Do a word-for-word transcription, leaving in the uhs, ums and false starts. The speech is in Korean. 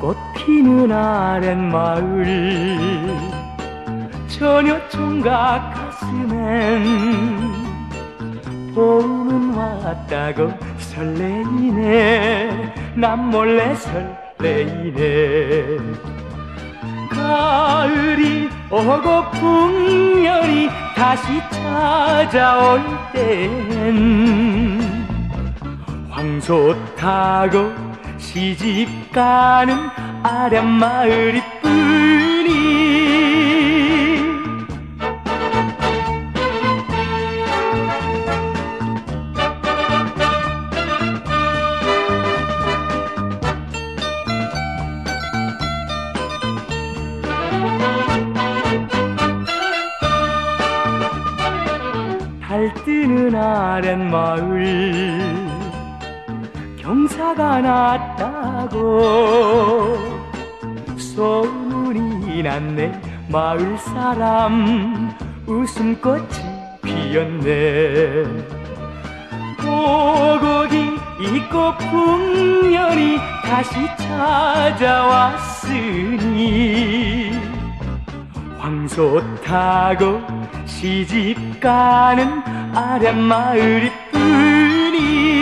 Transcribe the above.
꽃 피는 아랫마을 처녀 총각 가슴엔 봄은 왔다고 설레이네. 남몰래 설레이네. 가을이 오고 풍년이 다시 찾아올 땐 황소 타고 시집 가는 아랫마을이 뿐이. 달 뜨는 아랫마을 경사가 났다고 소문이 났네. 마을 사람 웃음꽃이 피었네. 보고기 있고 풍년이 다시 찾아왔으니 황소 타고 시집 가는 아랫마을이 뿐이.